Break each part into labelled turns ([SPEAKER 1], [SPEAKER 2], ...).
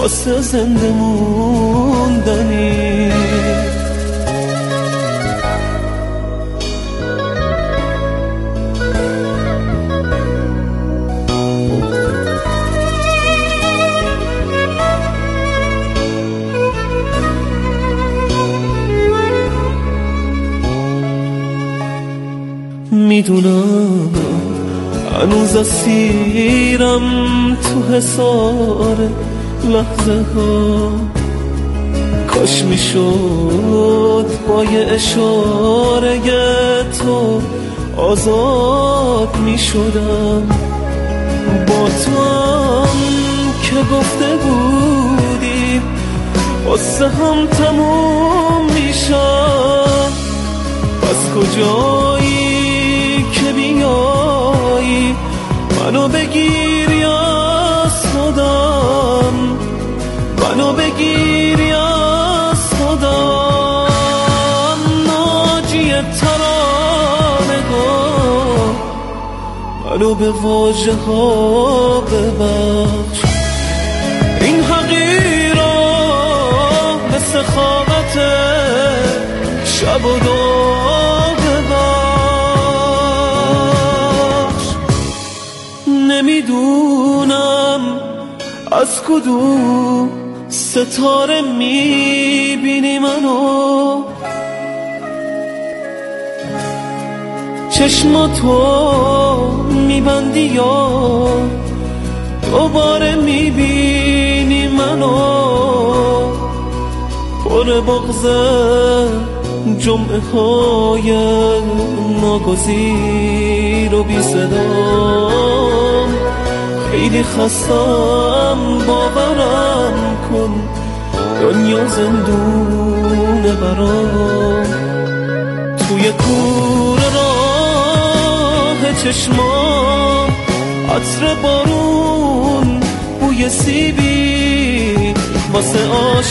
[SPEAKER 1] واسه زنده موندنی. میدونم هنوز اسیرم تو حصار لحظه ها، کاش میشد با یه اشاره تو آزاد میشدم. با تو هم که گفته بودی واسه هم تموم میشم، پس کجایی که بیایی منو بگیری از خودم، منو بگیری از خودم. ناجی ترانگاه منو به واژه ها ببخش، این حقیرا به سخاوت شب و نمیدونم از کدوم ستاره میبینی منو، چشماتو میبندی یا دوباره میبینی منو، پر بغض جمعه های ناگزیر و بی صدام. خیلی خستم باورم کن دنیا زندونه برام. توی کوره راه چشمام عطر بارون بوی سیبی واسه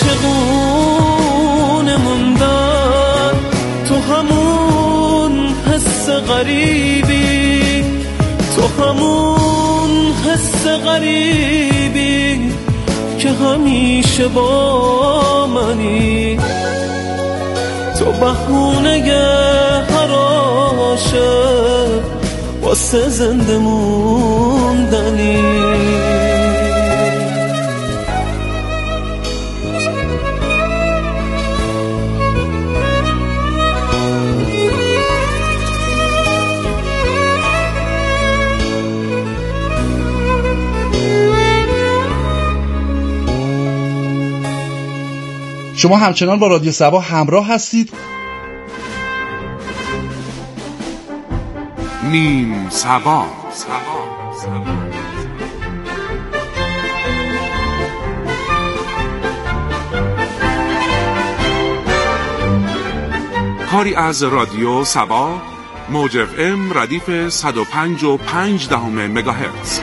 [SPEAKER 1] عاشقون موندن. تو همون حس غریبی، تو همون حس غریبی که همیشه با منی. تو بهونه هر عاشق واسه زنده موندنی.
[SPEAKER 2] شما همچنان با رادیو صبا همراه هستید.
[SPEAKER 3] نیم صبا. کاری از رادیو صبا، موج FM ردیف 105.5 مگاهرتز.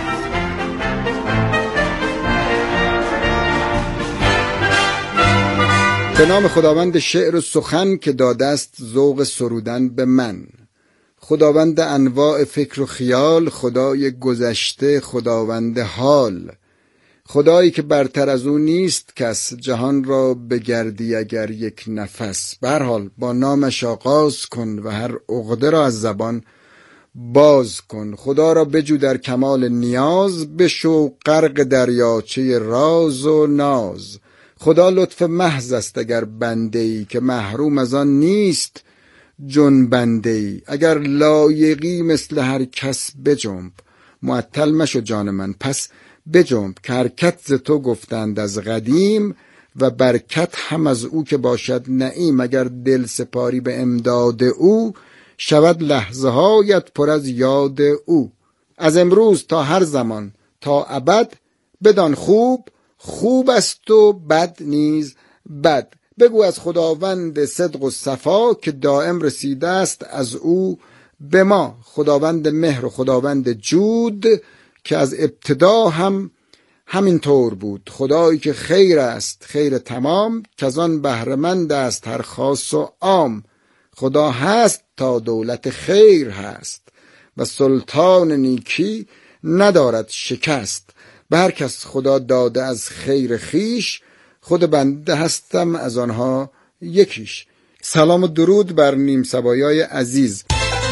[SPEAKER 4] به نام خداوند شعر و سخن که داده است ذوق سرودن به من. خداوند انواع فکر و خیال، خدای گذشته، خداوند حال. خدایی که برتر از او نیست کس، جهان را بگردی اگر یک نفس. به هر حال با نامش آغاز کن و هر عقده را از زبان باز کن. خدا را بجو در کمال نیاز، بشو غرق دریاچه راز و ناز. خدا لطف محض است اگر بنده‌ای، که محروم از آن نیست جنبنده‌ای. اگر لایقی مثل هر کس بجنب، معطل مشو جان من پس بجنب. که حرکت ز تو گفتند از قدیم، و برکت هم از او که باشد نعیم. اگر دل سپاری به امداد او، شود لحظه هایت پر از یاد او. از امروز تا هر زمان تا ابد، بدان خوب خوب است و بد نیز بد. بگو از خداوند صدق و صفا، که دائم رسیده است از او به ما. خداوند مهر و خداوند جود، که از ابتدا هم همین طور بود. خدایی که خیر است خیر تمام، که از آن بهره‌مند است هر خاص و عام. خدا هست تا دولت خیر هست، و سلطان نیکی ندارد شکست. به هر کس خدا داده از خیر خیش، خود بنده هستم از آنها یکیش. سلام و درود بر نیم سبایای عزیز.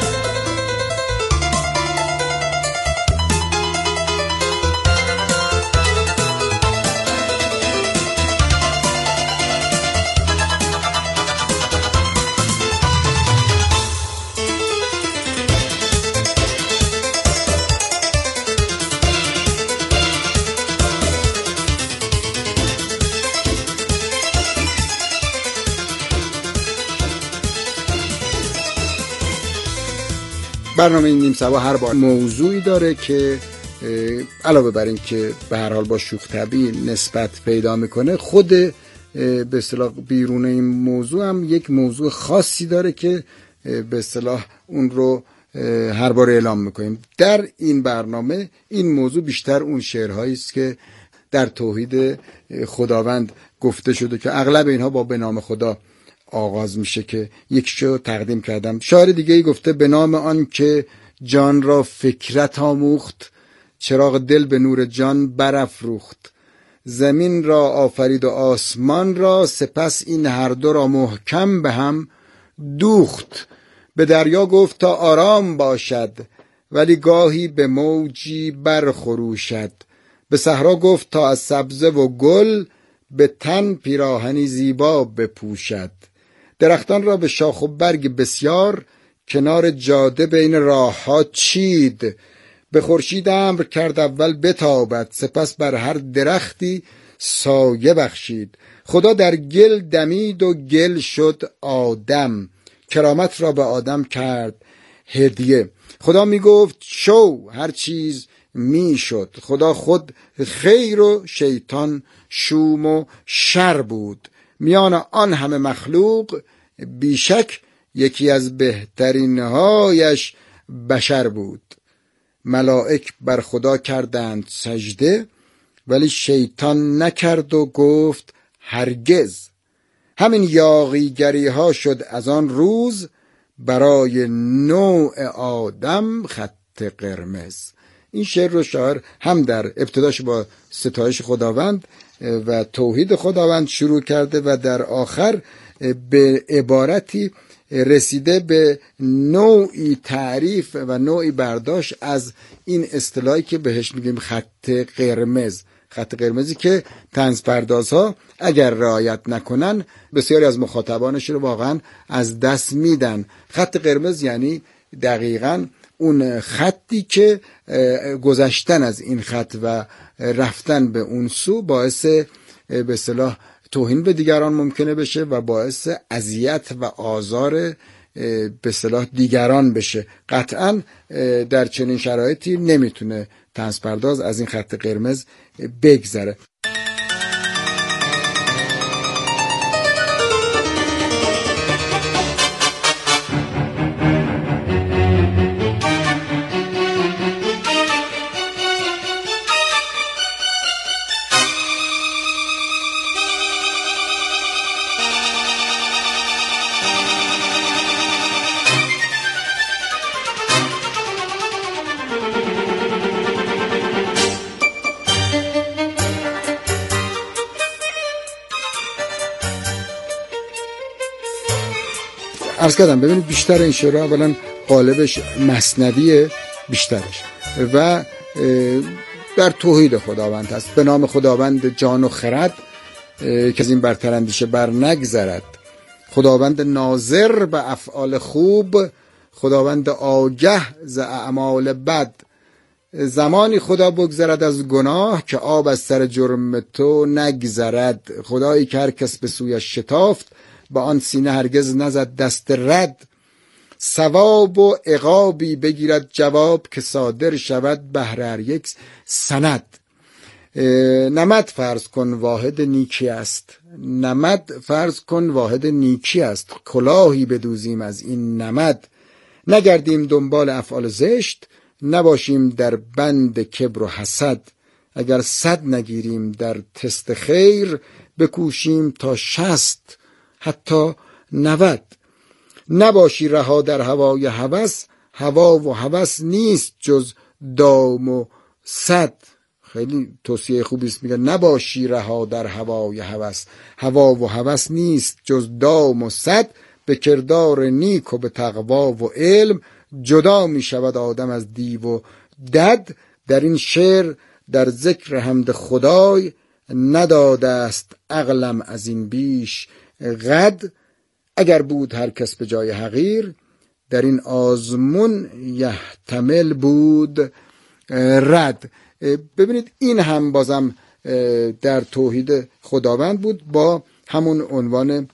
[SPEAKER 4] برنامه نیم سبا هر بار موضوعی داره که علاوه بر این که به هر حال با شوخ طبعی نسبت پیدا میکنه، خود به اصطلاح بیرون این موضوع هم یک موضوع خاصی داره که به اصطلاح اون رو هر بار اعلام میکنیم. در این برنامه این موضوع بیشتر اون شعرهایی است که در توحید خداوند گفته شده که اغلب اینها با به نام خدا آغاز میشه که یکیشو تقدیم کردم. شاعر دیگه ای گفته به نام آن که جان را فکرت آموخت، چراغ دل به نور جان برافروخت. زمین را آفرید و آسمان را، سپس این هر دو را محکم به هم دوخت. به دریا گفت تا آرام باشد، ولی گاهی به موجی برخروشد. به صحرا گفت تا از سبزه و گل، به تن پیراهنی زیبا بپوشد. درختان را به شاخ و برگ بسیار، کنار جاده بین راه ها چید. به خورشید امر کرد اول بتابد، سپس بر هر درختی سایه بخشید. خدا در گل دمید و گل شد آدم، کرامت را به آدم کرد هدیه. خدا می گفت شو، هر چیز می شد. خدا خود خیر و شیطان شوم و شر بود. میان آن همه مخلوق بیشک یکی از بهترین هایش بشر بود. ملائک بر خدا کردند سجده، ولی شیطان نکرد و گفت هرگز. همین یاغیگری ها شد از آن روز، برای نوع آدم خط قرمز. این شعر رو شاعر هم در ابتداش با ستایش خداوند و توحید خداوند شروع کرده و در آخر به عبارتی رسیده به نوعی تعریف و نوعی برداشت از این اصطلاحی که بهش میگیم خط قرمز. خط قرمزی که طنز پردازها اگر رعایت نکنن بسیاری از مخاطبانش رو واقعا از دست میدن. خط قرمز یعنی دقیقاً اون خطی که گذشتن از این خط و رفتن به اون سو باعث به اصطلاح توهین به دیگران ممکنه بشه و باعث اذیت و آزار به اصطلاح دیگران بشه. قطعاً در چنین شرایطی نمیتونه طنزپرداز از این خط قرمز بگذره. عرض کردم ببینید بیشتر این شعرها اولا قالبش مثنوی بیشترش و در توحید خداوند هست. به نام خداوند جان و خرد که از این برتر اندیشه بر نگذرد. خداوند ناظر به افعال خوب، خداوند آگه ز اعمال بد. زمانی خدا بگذرد از گناه، که آب از سر جرم تو نگذرد. خدایی که هر کس به سویش شتافت، با آن سینه هرگز نزد دست رد. ثواب و عقابی بگیرد جواب، که صادر شود بهر هر یک سند. نمد فرض کن واحد نیکی است، نمد فرض کن واحد نیکی است. کلاهی بدوزیم از این نمد، نگردیم دنبال افعال زشت. نباشیم در بند کبر و حسد. اگر 100 نگیریم در تست خیر، بکوشیم تا 60 حتی 90. نباشی رها در هوای هوس، هوا و هوس نیست جز دام و صد. خیلی توصیه خوبی است. میگه نباشی رها در هوای هوس، هوا و هوس نیست جز دام و صد، به کردار نیک و به تقوا و علم، جدا می شود آدم از دیو و دد. در این شعر در ذکر حمد خدای، نداده است عقلم از این بیش قد. اگر بود هر کس به جای حقیر، در این آزمون یحتمل بود رد. ببینید این هم بازم در توحید خداوند بود، با همون عنوان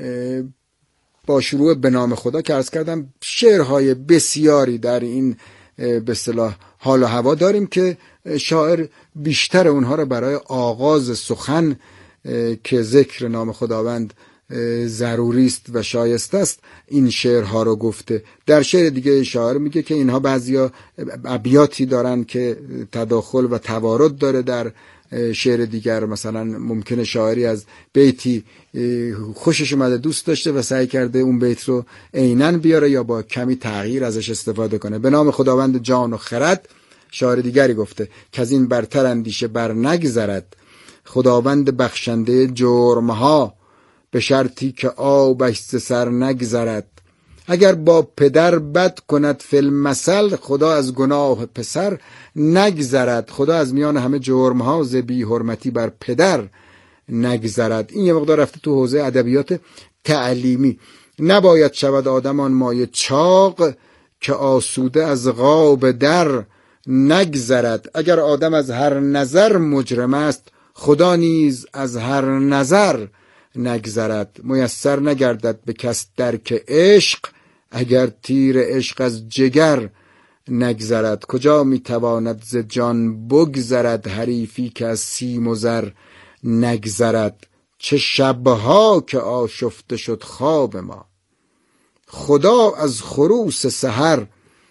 [SPEAKER 4] با شروع به نام خدا که عرض کردم. شعرهای بسیاری در این به اصطلاح حال و هوا داریم که شاعر بیشتر اونها رو برای آغاز سخن که ذکر نام خداوند ضروری است و شایسته است این شعرها رو گفته. در شعر دیگه شاعر میگه که اینها بعضیا ابیاتی دارن که تداخل و توارد داره در شعر دیگر. مثلا ممکنه شاعری از بیتی خوشش اومده دوست داشته و سعی کرده اون بیت رو عیناً بیاره یا با کمی تغییر ازش استفاده کنه. به نام خداوند جان و خرد شاعر دیگری گفته که از این برتر اندیشه بر نگذرد، خداوند بخشنده جرمها به شرطی که آبش ز سر نگذرد. اگر با پدر بد کند فی المثل، خدا از گناه پسر نگذرد. خدا از میان همه جرمها ز بی حرمتی بر پدر نگذرد. این یه مقدار رفته تو حوزه ادبیات تعلیمی. نباید شود آدمان مایه چاق، که آسوده از غاب در نگذرد. اگر آدم از هر نظر مجرم است، خدا نیز از هر نظر نگذرد. میسر نگردد به کس درک عشق، اگر تیر عشق از جگر نگذرد. کجا میتواند ز جان بگذرد، حریفی که از سیم و زر نگذرد. چه شبها که آشفته شد خواب ما، خدا از خروس سحر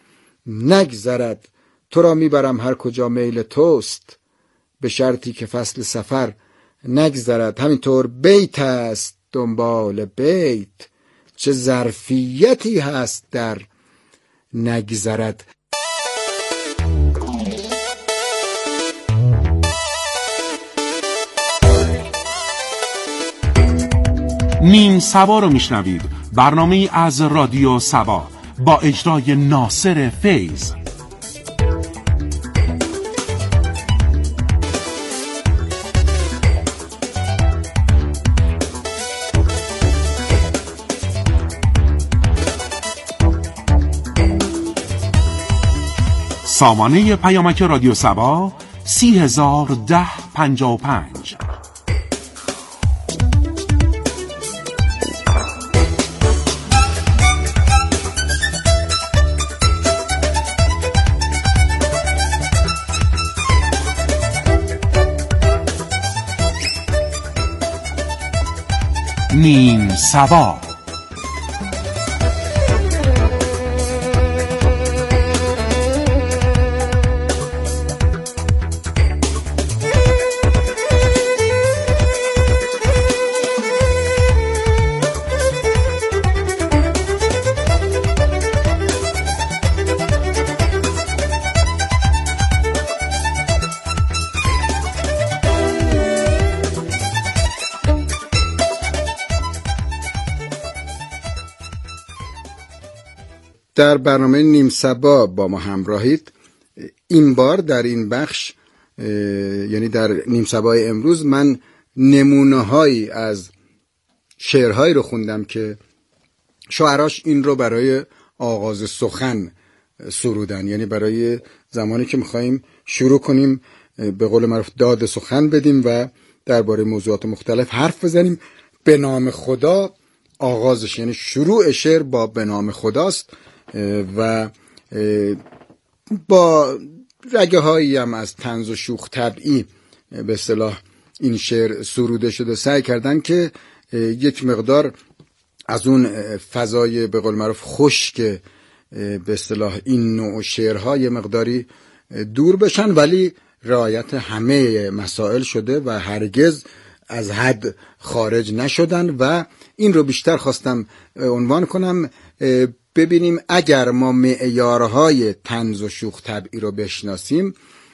[SPEAKER 4] نگذرد. تو را میبرم هر کجا میل توست، به شرطی که فصل سفر نگذرد. همینطور بیت است دنبال بیت، چه ظرفیتی هست در نگذرد.
[SPEAKER 3] نیم سبا رو میشنوید، برنامه‌ای از رادیو سبا با اجرای ناصر فیض. سامانه پیامک رادیو سبا 301055. نیم سبا.
[SPEAKER 4] در برنامه نیم سبا با ما همراهید. این بار در این بخش یعنی در نیم سبای امروز من نمونه هایی از شعرهایی رو خوندم که شاعراش این رو برای آغاز سخن سرودن، یعنی برای زمانی که میخواییم شروع کنیم به قول معروف داد سخن بدیم و درباره موضوعات مختلف حرف بزنیم. به نام خدا آغازش، یعنی شروع شعر با به نام خداست و با رگه هایی هم از طنز و شوخ طبعی به اصطلاح این شعر سروده شده. سعی کردن که یک مقدار از اون فضای به قول معروف خشک به اصطلاح این نوع شعرها یه مقداری دور بشن، ولی رعایت همه مسائل شده و هرگز از حد خارج نشدن. و این رو بیشتر خواستم عنوان کنم، ببینیم اگر ما معیارهای طنز و شوخ طبعی رو بشناسیم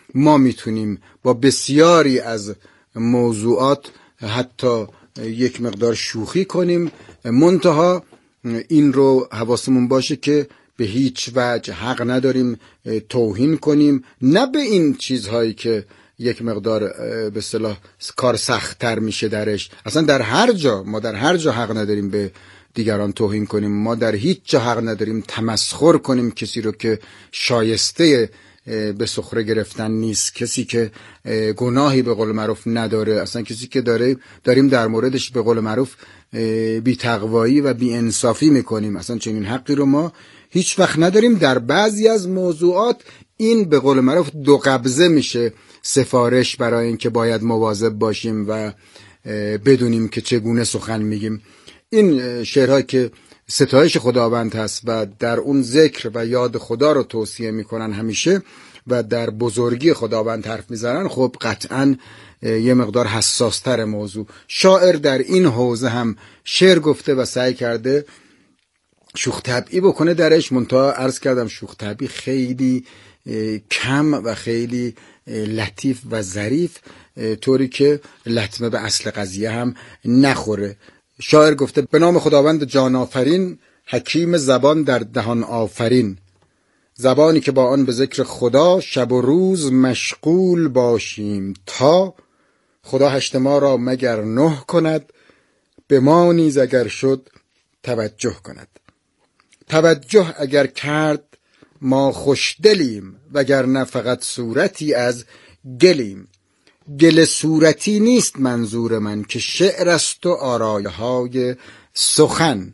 [SPEAKER 4] ما میتونیم با بسیاری از موضوعات حتی یک مقدار شوخی کنیم، منتها این رو حواسمون باشه که به هیچ وجه حق نداریم توهین کنیم، نه به این چیزهایی که یک مقدار به اصطلاح کار سخت‌تر میشه درش. اصلا در هر جا، ما در هر جا حق نداریم به دیگران توهین کنیم، ما در هیچ جا حق نداریم تمسخر کنیم کسی رو که شایسته به سخره گرفتن نیست، کسی که گناهی به قول معروف نداره، اصلا کسی که داریم در موردش به قول معروف بی تقوایی و بی انصافی میکنیم، اصلا چنین حقی رو ما هیچ وقت نداریم. در بعضی از موضوعات این به قول معروف دو قبضه میشه سفارش برای اینکه باید مواظب باشیم و بدونیم که چگونه سخن میگیم. این شعرهایی که ستایش خداوند هست و در اون ذکر و یاد خدا رو توصیه میکنن همیشه و در بزرگی خداوند حرف میزنن، خب قطعاً یه مقدار حساستر موضوع. شاعر در این حوزه هم شعر گفته و سعی کرده شوخ طبعی بکنه درش، منتها عرض کردم شوخ طبعی خیلی کم و خیلی لطیف و ظریف، طوری که لطمه به اصل قضیه هم نخوره. شاعر گفته به نام خداوند جان آفرین، حکیم زبان در دهان آفرین، زبانی که با آن به ذکر خدا شب و روز مشغول باشیم، تا خدا هشت ما را مگر نه کند، به ما نیز اگر شد توجه کند. توجه اگر کرد ما خوشدلیم، وگرنه فقط صورتی از گلیم. گل صورتی نیست منظور من، که شعر است و آرایهای سخن.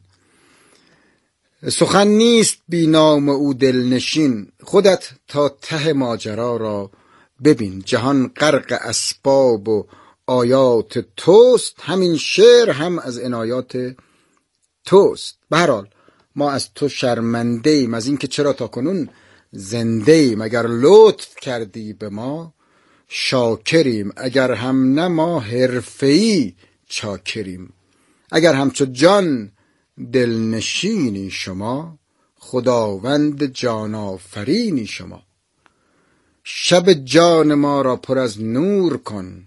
[SPEAKER 4] سخن نیست بی نام او دلنشین، خودت تا ته ماجرا را ببین. جهان غرق اسباب و آیات توست، همین شعر هم از عنایات توست. به هر حال ما از تو شرمنده ایم، از این که چرا تا کنون زنده ایم. اگر لطف کردی به ما شاکریم، اگر هم نه ما حرفه‌ای چاکریم. اگر همچو جان دلنشینی شما، خداوند جان آفرینی شما. شب جان ما را پر از نور کن،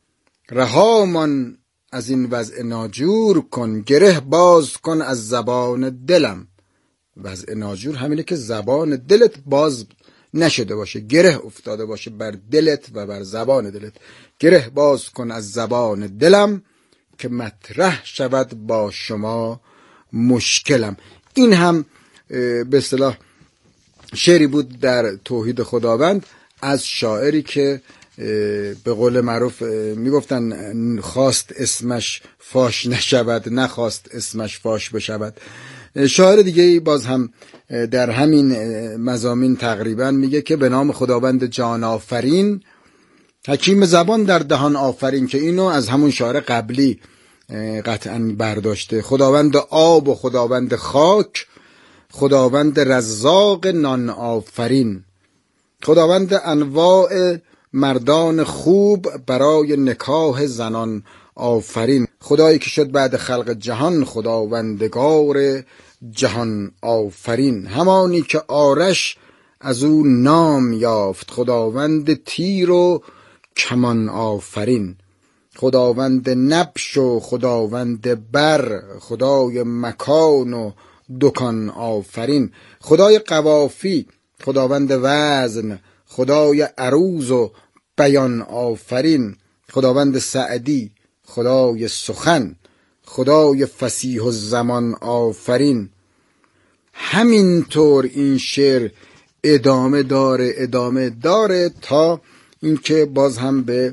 [SPEAKER 4] رهامان از این وضع ناجور کن. گره باز کن از زبان دلم. وضع ناجور همینه که زبان دلت باز نشده باشه، گره افتاده باشه بر دلت و بر زبان دلت. گره باز کن از زبان دلم، که مطرح شود با شما مشکلم. این هم به اصطلاح شعری بود در توحید خداوند از شاعری که به قول معروف میگفتن خواست اسمش فاش نشود، نخواست اسمش فاش بشود. شاعر دیگه باز هم در همین مضامین تقریبا میگه که به نام خداوند جان آفرین، حکیم زبان در دهان آفرین، که اینو از همون شاعر قبلی قطعا برداشته. خداوند آب و خداوند خاک، خداوند رزاق نان آفرین، خداوند انواع مردان خوب، برای نکاح زنان آفرین. خدایی که شد بعد خلق جهان، خداوندگار جهان آفرین. همانی که آرش از او نام یافت، خداوند تیر و کمان آفرین. خداوند نبش و خداوند بر، خدای مکان و دکان آفرین. خدای قوافی، خداوند وزن، خدای عروض و بیان آفرین. خداوند سعدی، خدای سخن، خدای فصیح الزمان آفرین. همینطور این شعر ادامه داره تا اینکه باز هم به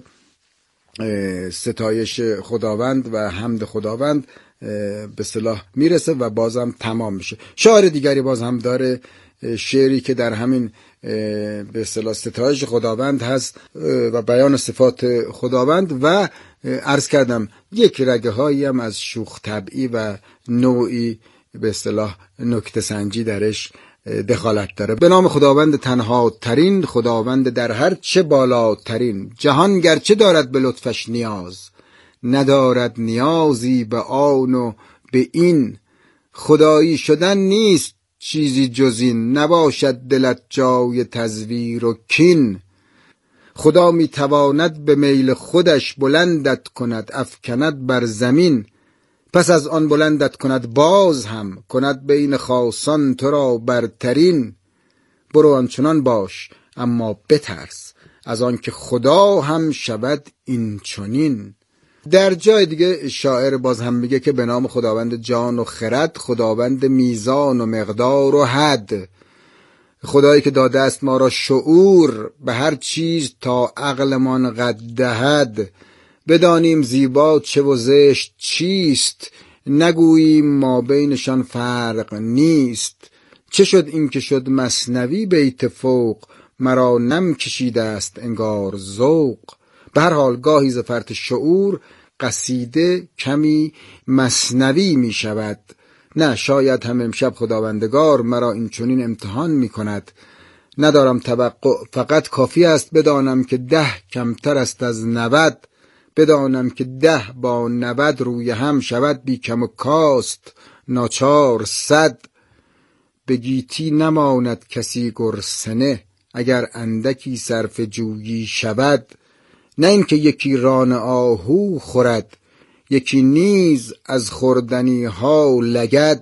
[SPEAKER 4] ستایش خداوند و حمد خداوند به اصطلاح میرسه و بازم تمام میشه. شاعر دیگری باز هم داره شعری که در همین به اصطلاح ستایش خداوند هست و بیان صفات خداوند و عرض کردم یک رگه هایی هم از شوخ طبعی و نوعی به اصطلاح نکته سنجی درش دخالت داره. به نام خداوند تنها ترین، خداوند در هر چه بالاترین. جهان گرچه دارد به لطفش نیاز، ندارد نیازی به آن و به این. خدایی شدن نیست چیزی جز این، نباشد دلت جای تزویر و کین. خدا میتواند به میل خودش بلندت کند افکند بر زمین، پس از آن بلندت کند باز هم کند بین خاصان تو را برترین. برو آنچنان باش اما بترس از آن که خدا هم شود این چنین. در جای دیگه شاعر باز هم میگه که به نام خداوند جان و خرد، خداوند میزان و مقدار و حد، خدایی که داده است ما را شعور به هر چیز تا عقلمان قد دهد. بدانیم زیبا چه و زشت چیست، نگوییم ما بینشان فرق نیست. چه شد این که شد مثنوی بیت فوق، مرا نم کشیده است انگار ذوق. به هر حال گاهی ز فرط شعور قصیده کمی مثنوی می شود. نه شاید هم امشب خداوندگار مرا این چنین امتحان می کند. ندارم توقع، فقط کافی است بدانم که 10 کمتر است از 90، بدانم که 10 با 90 روی هم شود بی کم و کاست ناچار 100. به گیتی نماند کسی گرسنه، اگر اندکی صرف جویی شود. نه اینکه یکی ران آهو خورد، یکی نیز از خوردنی ها لگد.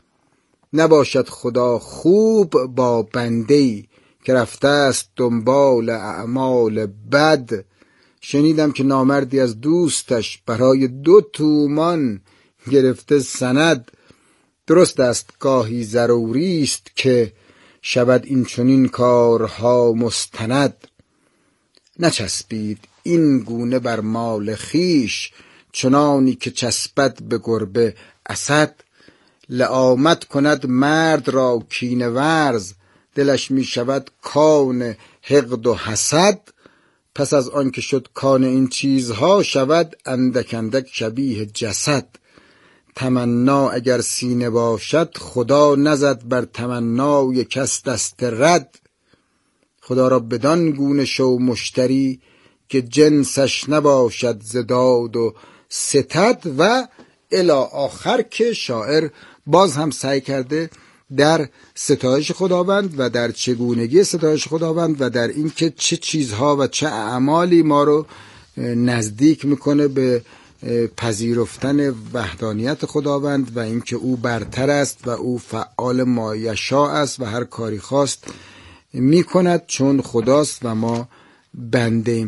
[SPEAKER 4] نباشد خدا خوب با بنده‌ای، که رفته است دنبال اعمال بد. شنیدم که نامردی از دوستش برای 2 تومان گرفته سند. درست است گاهی ضروری است که شود این چنین کارها مستند. نچسبید این گونه بر مال خیش، چنانی که چسبد به گربه اسد. لعامت کند مرد را کینه ورز، دلش می شود کان حقد و حسد. پس از آن که شد کان این چیزها، شود اندک اندک شبیه جسد. تمنا اگر سینه باشد، خدا نزد بر تمنای کس دست رد. خدا را بدان گونه شو مشتری، که جنسش نباشد ز داد و ستد. و الی آخر که شاعر باز هم سعی کرده در ستایش خداوند و در چگونگی ستایش خداوند و در این که چه چیزها و چه اعمالی ما رو نزدیک میکنه به پذیرفتن وحدانیت خداوند و اینکه او برتر است و او فعال ما یشاء است و هر کاری خواست میکند، چون خداست و ما بنده ایم.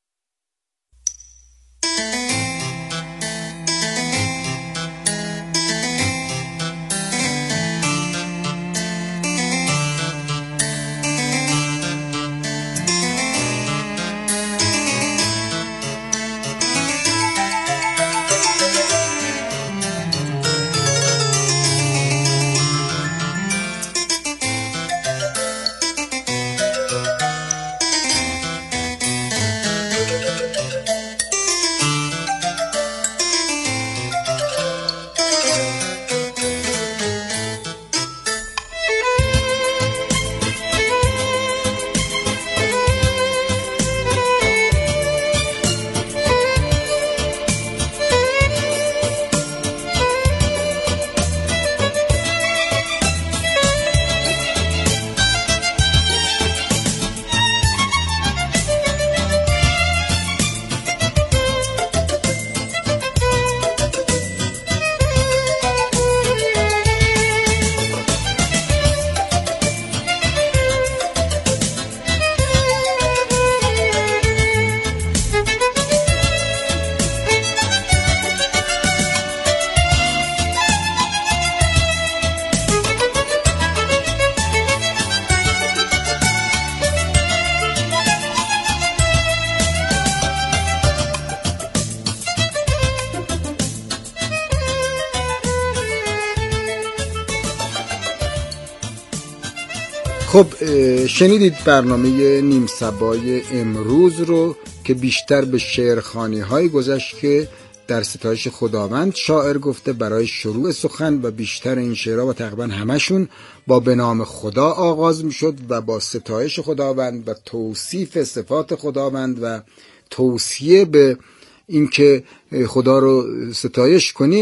[SPEAKER 4] خب شنیدید برنامه نیم سبای امروز رو که بیشتر به شعرخوانی های گذشت که در ستایش خداوند شاعر گفته برای شروع سخن و بیشتر این شعرها و تقریبا همشون با به نام خدا آغاز می شد و با ستایش خداوند و توصیف صفات خداوند و توصیه به اینکه خدا رو ستایش کنیم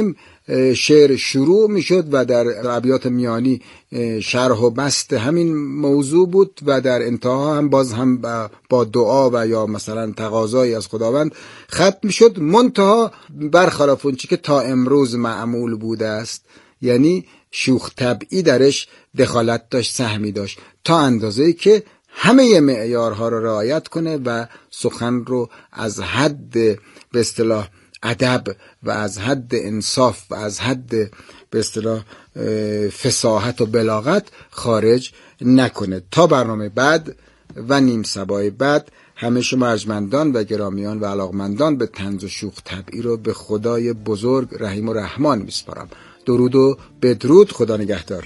[SPEAKER 4] شعر شروع میشد و در ابیات میانی شرح و بسط همین موضوع بود و در انتها هم باز هم با دعا و یا مثلا تقاضایی از خداوند ختم میشد، منتها برخلاف اون چی که تا امروز معمول بوده است، یعنی شوخ طبعی درش دخالت داشت، سهمی داشت، تا اندازه‌ای که همه معیارها رو رعایت کنه و سخن رو از حد به اصطلاح ادب و از حد انصاف و از حد به اصطلاح فصاحت و بلاغت خارج نکنه. تا برنامه بعد و نیم سبای بعد همه شما ارجمندان و گرامیان و علاقمندان به طنز و شوخ طبعی رو به خدای بزرگ رحیم و رحمان میسپارم. درود و بدرود. خدا نگهدار.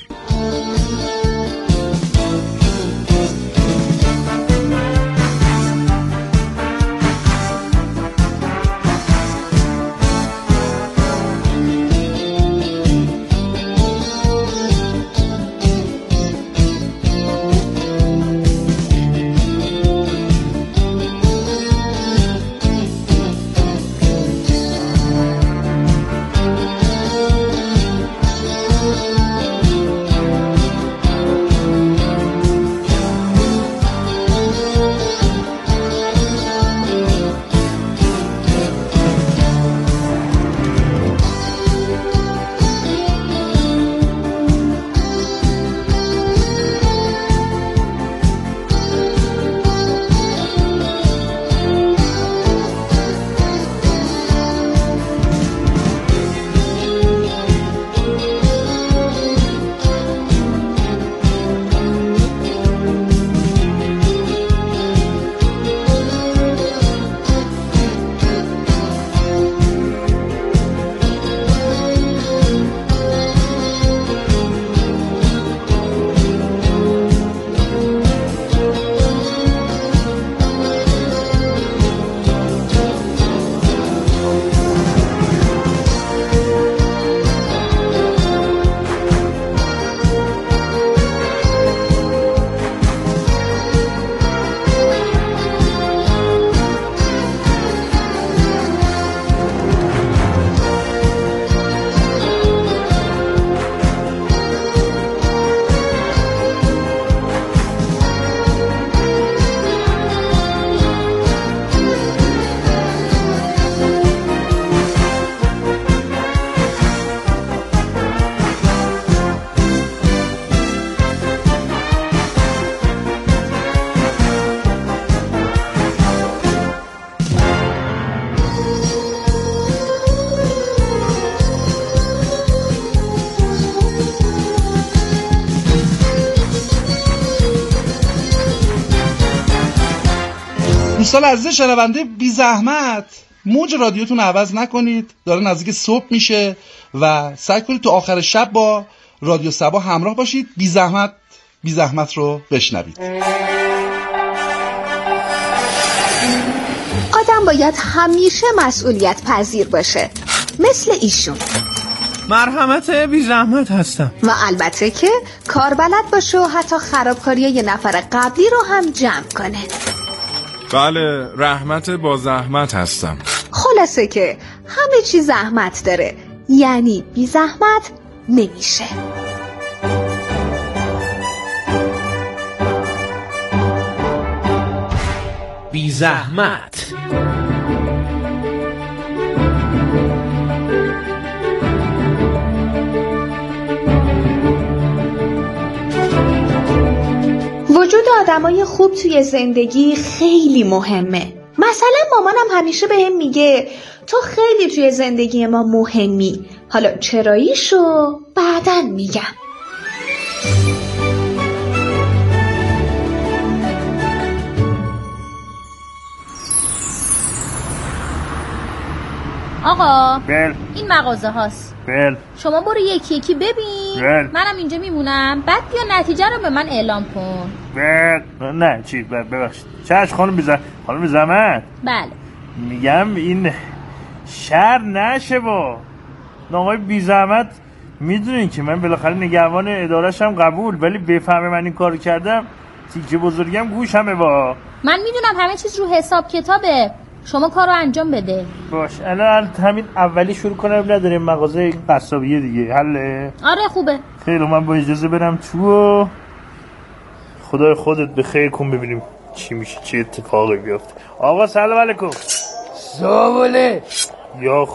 [SPEAKER 2] دوستان عزیز شنونده، بی زحمت موج رادیوتون عوض نکنید، داره نزدیک صبح میشه و سعی کنید تو آخر شب با رادیو صبا همراه باشید. بی زحمت رو بشنوید.
[SPEAKER 5] آدم باید همیشه مسئولیت پذیر باشه، مثل ایشون.
[SPEAKER 1] مرحمت بی زحمت هستم.
[SPEAKER 5] و البته که کار بلد باشه و حتی خرابکاری یه نفر قبلی رو هم جمع کنه.
[SPEAKER 6] بله، رحمت با زحمت هستم.
[SPEAKER 5] خلاصه که همه چی زحمت داره، یعنی بی زحمت نمیشه.
[SPEAKER 1] بی زحمت.
[SPEAKER 5] وجود آدمای خوب توی زندگی خیلی مهمه. مثلا مامانم همیشه بهم میگه تو خیلی توی زندگی ما مهمی. حالا چراییشو بعداً میگم.
[SPEAKER 7] آقا
[SPEAKER 8] بل.
[SPEAKER 7] این مغازه هاست.
[SPEAKER 8] بل.
[SPEAKER 7] شما برو یکی یکی ببین.
[SPEAKER 8] بل.
[SPEAKER 7] منم اینجا میمونم، بعد بیا نتیجه رو به من اعلام کن.
[SPEAKER 8] بل. نه چی ببخشید. چش خانم زحمت.
[SPEAKER 7] بله
[SPEAKER 8] میگم این شر نشه با آقای بی زحمت. میدونین که من بالاخره نگهبان اداره‌شم قبول، ولی بفهمه من این کارو کردم تیکه بزرگم گوشمه با.
[SPEAKER 7] من میدونم همه چیز رو حساب کتابه. شما کار رو انجام بده.
[SPEAKER 8] باش الان همین اولی شروع کنم، نداریم مغازه این قصابیه دیگه. حله؟
[SPEAKER 7] آره خوبه.
[SPEAKER 8] خیلی من با اجازه برم تو. خدای خودت به خیر کن ببینیم چی میشه، چه اتفاقی بیفته. آقا سلام علیکم.
[SPEAKER 9] سلام.
[SPEAKER 8] یا